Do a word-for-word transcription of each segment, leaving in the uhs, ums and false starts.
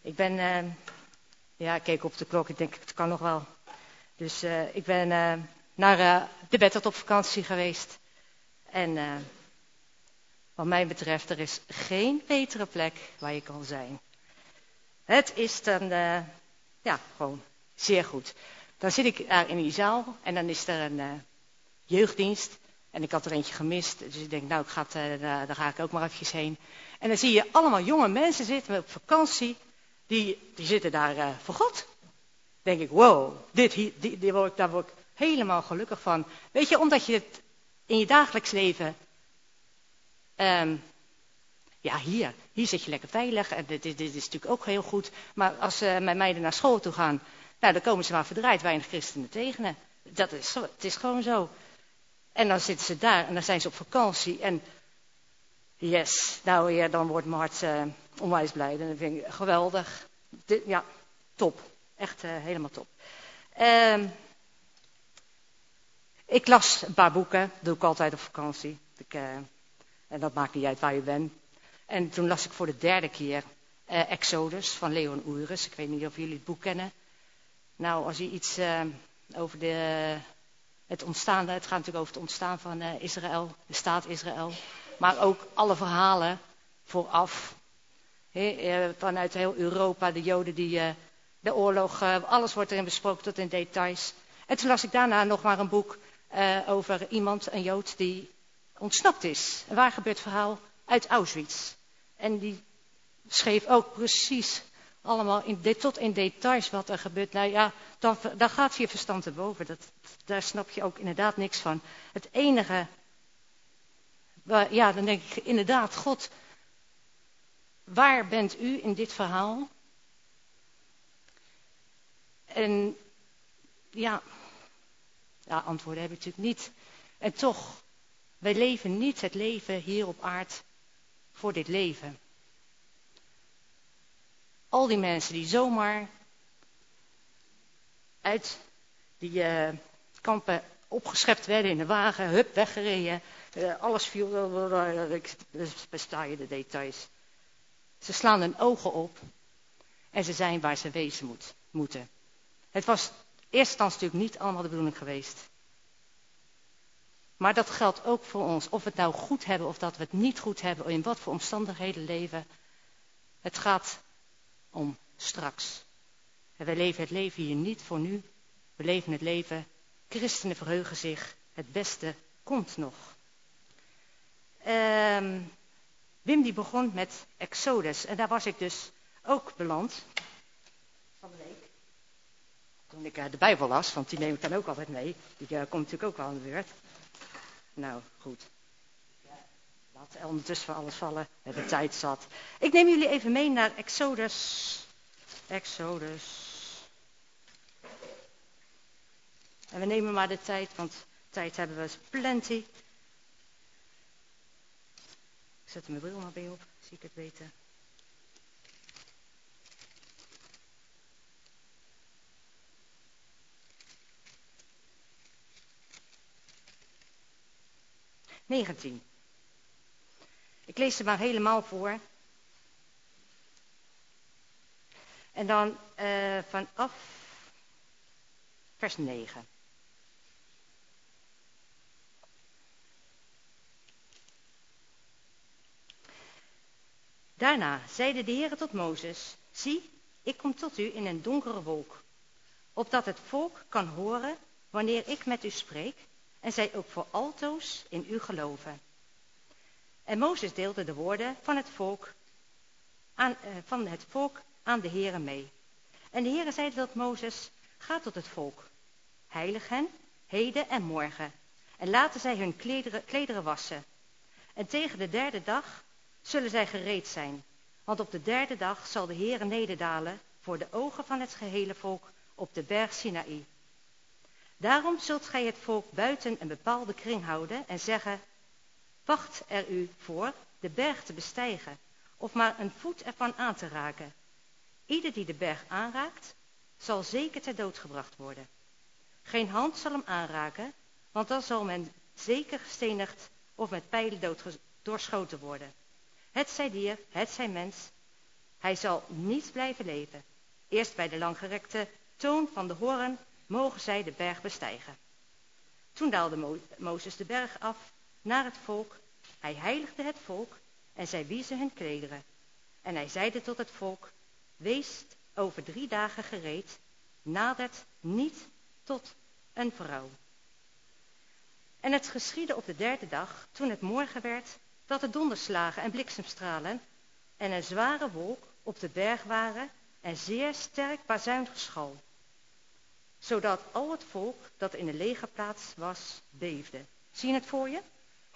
Ik ben, uh, ja, ik keek op de klok, ik denk, het kan nog wel. Dus uh, ik ben uh, naar uh, de Bethel op vakantie geweest. En uh, wat mij betreft, er is geen betere plek waar je kan zijn. Het is dan, uh, ja, gewoon zeer goed. Dan zit ik daar in die zaal en dan is er een uh, jeugddienst. En ik had er eentje gemist, dus ik denk, nou, ik ga het, uh, daar ga ik ook maar eventjes heen. En dan zie je allemaal jonge mensen zitten op vakantie, die, die zitten daar uh, voor God. Dan denk ik, wow, dit, hier, die, die word ik, daar word ik helemaal gelukkig van. Weet je, omdat je het in je dagelijks leven, um, ja, hier, hier zit je lekker veilig. En dit, dit, dit is natuurlijk ook heel goed. Maar als uh, mijn meiden naar school toe gaan, nou, dan komen ze maar verdraaid weinig christenen tegen. Dat is, het is gewoon zo. En dan zitten ze daar en dan zijn ze op vakantie. En yes, nou ja, dan wordt mijn hart uh, onwijs blij. Dan vind ik geweldig. Dit, ja, top. Echt uh, helemaal top. Uh, ik las een paar boeken. Dat doe ik altijd op vakantie. Ik, uh, en dat maakt niet uit waar je bent. En toen las ik voor de derde keer uh, Exodus van Leon Uris. Ik weet niet of jullie het boek kennen. Nou, als je iets uh, over de... Het ontstaan, het gaat natuurlijk over het ontstaan van uh, Israël, de staat Israël. Maar ook alle verhalen vooraf. He, uh, vanuit heel Europa, de Joden die uh, de oorlog, uh, alles wordt erin besproken tot in details. En toen las ik daarna nog maar een boek uh, over iemand, een Jood, die ontsnapt is. Een waar gebeurd verhaal uit Auschwitz. En die schreef ook precies allemaal in de, tot in details wat er gebeurt. Nou ja, dan, dan gaat je verstand erboven. Dat, daar snap je ook inderdaad niks van. Het enige, ja, dan denk ik inderdaad, God, waar bent u in dit verhaal? En ja, ja, antwoorden heb ik natuurlijk niet. En toch, wij leven niet het leven hier op aarde voor dit leven. Al die mensen die zomaar uit die uh, kampen opgeschept werden in de wagen, hup, weggereden, uh, alles viel, ik besta je de details. Ze slaan hun ogen op en ze zijn waar ze wezen moet, moeten. Het was in eerste instantie natuurlijk niet allemaal de bedoeling geweest. Maar dat geldt ook voor ons, of we het nou goed hebben of dat we het niet goed hebben, in wat voor omstandigheden leven. Het gaat om straks. En wij leven het leven hier niet voor nu. We leven het leven, christenen verheugen zich, het beste komt nog. Um, Wim die begon met Exodus en daar was ik dus ook beland. Van de week. Toen ik uh, de Bijbel las, want die neem ik dan ook altijd mee. Die uh, komt natuurlijk ook wel aan de beurt. Nou, goed. Laat ondertussen van alles vallen. De tijd zat. Ik neem jullie even mee naar Exodus. Exodus. En we nemen maar de tijd, want tijd hebben we plenty. Ik zet mijn bril maar bij op, zie ik het beter. negentien. Ik lees het maar helemaal voor. En dan uh, vanaf vers negen. Daarna zeide de Heere tot Mozes: zie, ik kom tot u in een donkere wolk, opdat het volk kan horen wanneer ik met u spreek, en zij ook voor altoos in u geloven. En Mozes deelde de woorden van het volk aan, uh, van het volk aan de Heere mee. En de Heere zeide tot Mozes: ga tot het volk, heilig hen, heden en morgen, en laten zij hun klederen, klederen wassen. En tegen de derde dag zullen zij gereed zijn, want op de derde dag zal de Heere nederdalen voor de ogen van het gehele volk op de berg Sinaï. Daarom zult gij het volk buiten een bepaalde kring houden en zeggen: wacht er u voor de berg te bestijgen, of maar een voet ervan aan te raken. Ieder die de berg aanraakt, zal zeker ter dood gebracht worden. Geen hand zal hem aanraken, want dan zal men zeker gestenigd of met pijlen dood doorschoten worden. Het zij dier, het zij mens, Hij zal niet blijven leven. Eerst bij de langgerekte toon van de hoorn mogen zij de berg bestijgen. Toen daalde Mo- Mozes de berg af naar het volk. Hij heiligde het volk en zij wiezen hun klederen. En hij zeide tot het volk, wees over drie dagen gereed, nadert niet tot een vrouw. En het geschiedde op de derde dag, toen het morgen werd, dat er donderslagen en bliksemstralen en een zware wolk op de berg waren en zeer sterk bazuingeschal, zodat al het volk dat in de legerplaats was, beefde. Zie je het voor je?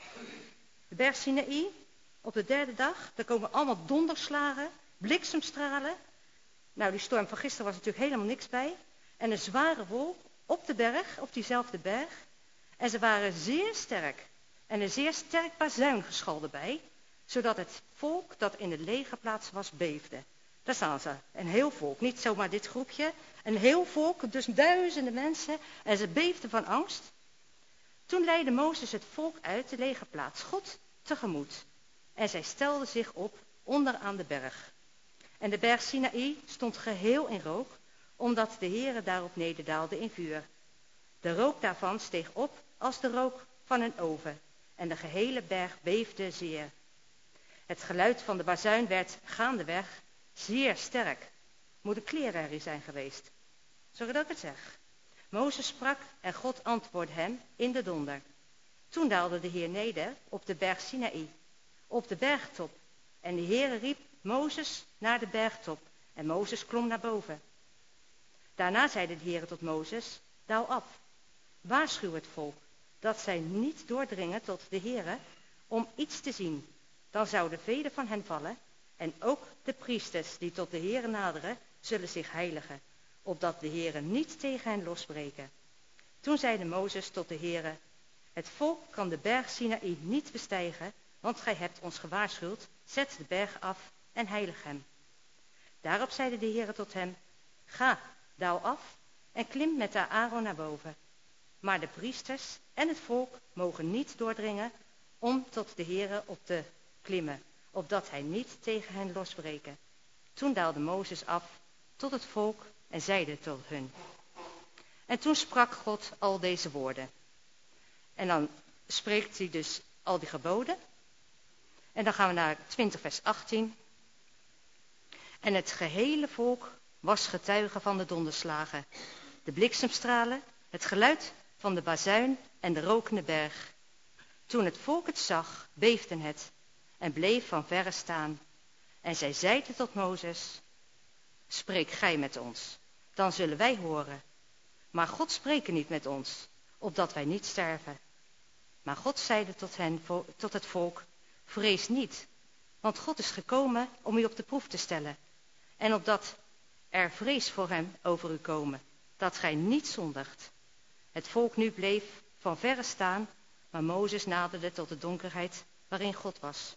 De berg Sinaï, op de derde dag, daar komen allemaal donderslagen, bliksemstralen. Nou, die storm van gisteren was natuurlijk helemaal niks bij. En een zware wolk op de berg, op diezelfde berg. En ze waren zeer sterk. En een zeer sterk bazuingeschal erbij, zodat het volk dat in de legerplaats was, beefde. Daar staan ze, een heel volk, niet zomaar dit groepje. Een heel volk, dus duizenden mensen, en ze beefden van angst. Toen leidde Mozes het volk uit de legerplaats God tegemoet. En zij stelden zich op onderaan de berg. En de berg Sinaï stond geheel in rook, omdat de Heere daarop nederdaalde in vuur. De rook daarvan steeg op als de rook van een oven, en de gehele berg beefde zeer. Het geluid van de bazuin werd gaandeweg zeer sterk. Moet een kleerherrie zijn geweest. Sorry dat ik het zeg. Mozes sprak en God antwoordde hem in de donder. Toen daalde de Heer neder op de berg Sinaï, op de bergtop. En de Heere riep Mozes naar de bergtop. En Mozes klom naar boven. Daarna zeide de Heere tot Mozes, daal af. Waarschuw het volk, dat zij niet doordringen tot de Heere om iets te zien. Dan zouden velen van hen vallen. En ook de priesters die tot de Heere naderen, zullen zich heiligen, opdat de Heere niet tegen hen losbreken. Toen zeide Mozes tot de Heere, het volk kan de berg Sinaï niet bestijgen, want gij hebt ons gewaarschuwd, zet de berg af en heilig hem. Daarop zeide de Heere tot hem, ga, daal af en klim met de Aaron naar boven. Maar de priesters en het volk mogen niet doordringen om tot de Heere op te klimmen, opdat hij niet tegen hen losbreken. Toen daalde Mozes af tot het volk en zeide tot hun. En toen sprak God al deze woorden. En dan spreekt hij dus al die geboden. En dan gaan we naar twintig vers achttien. En het gehele volk was getuige van de donderslagen, de bliksemstralen, het geluid van de bazuin en de rokende berg. Toen het volk het zag, beefde het en bleef van verre staan. En zij zeiden tot Mozes, spreek gij met ons, dan zullen wij horen. Maar God spreekt niet met ons, opdat wij niet sterven. Maar God zeide tot hen, tot het volk, vrees niet, want God is gekomen om u op de proef te stellen. En opdat er vrees voor hem over u komen, dat gij niet zondigt. Het volk nu bleef van verre staan, maar Mozes naderde tot de donkerheid waarin God was.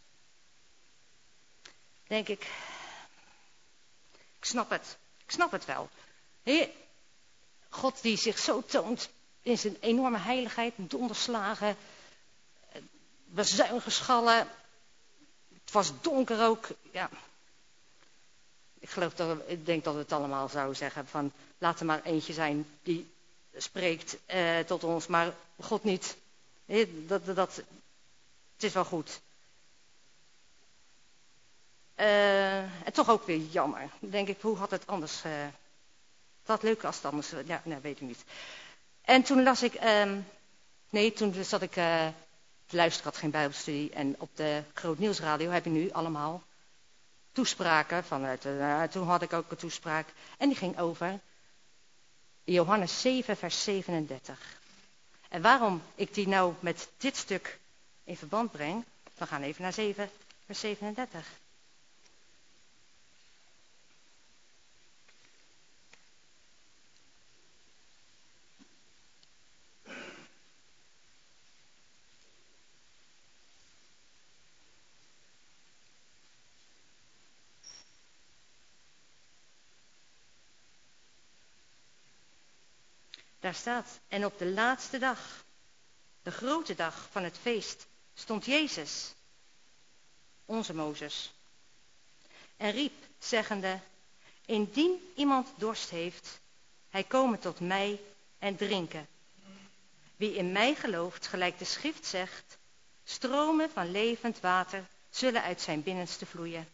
Denk ik, ik snap het, ik snap het wel. Heer, God die zich zo toont in zijn enorme heiligheid, donderslagen, bazuingeschallen. Het was donker ook, ja. Ik geloof dat, ik denk dat we het allemaal zouden zeggen van, laat er maar eentje zijn die spreekt eh, tot ons, maar God niet. He, dat, dat, dat, het is wel goed. Uh, en toch ook weer jammer. Dan denk ik, hoe had het anders... Uh, het had leuk als het anders... Uh, ja, nee, weet ik niet. En toen las ik... Uh, nee, toen zat ik uh, te luisteren, had geen bijbelstudie. En op de Groot Nieuwsradio heb je nu allemaal toespraken. Vanuit, uh, toen had ik ook een toespraak. En die ging over Johannes zeven, vers zevenendertig. En waarom ik die nou met dit stuk in verband breng... We gaan even naar zeven, vers zevenendertig. Daar staat, en op de laatste dag, de grote dag van het feest, stond Jezus, onze Mozes, en riep, zeggende, indien iemand dorst heeft, hij kome tot mij en drinken. Wie in mij gelooft, gelijk de schrift zegt, stromen van levend water zullen uit zijn binnenste vloeien.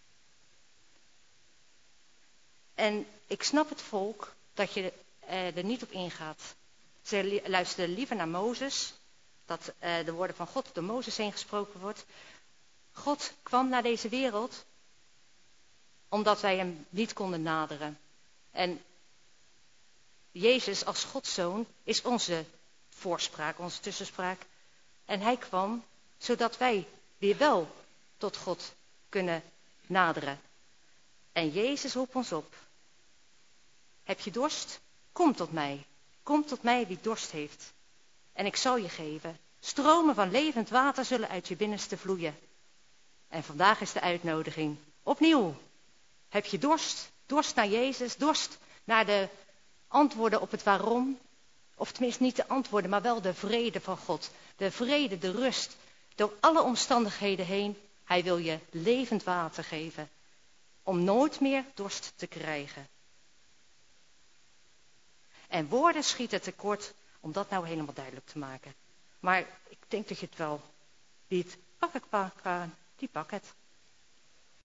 En ik snap het volk dat je eh, er niet op ingaat. Ze li- luisteren liever naar Mozes, dat eh, de woorden van God door Mozes heen gesproken wordt. God kwam naar deze wereld omdat wij hem niet konden naderen. En Jezus als Gods zoon is onze voorspraak, onze tussenspraak. En hij kwam zodat wij weer wel tot God kunnen naderen. En Jezus roept ons op. Heb je dorst? Kom tot mij. Kom tot mij wie dorst heeft. En ik zal je geven. Stromen van levend water zullen uit je binnenste vloeien. En vandaag is de uitnodiging. Opnieuw. Heb je dorst? Dorst naar Jezus? Dorst naar de antwoorden op het waarom? Of tenminste niet de antwoorden, maar wel de vrede van God. De vrede, de rust. Door alle omstandigheden heen. Hij wil je levend water geven. Om nooit meer dorst te krijgen. En woorden schieten tekort om dat nou helemaal duidelijk te maken. Maar ik denk dat je het wel, die het pakken kan, die pak het.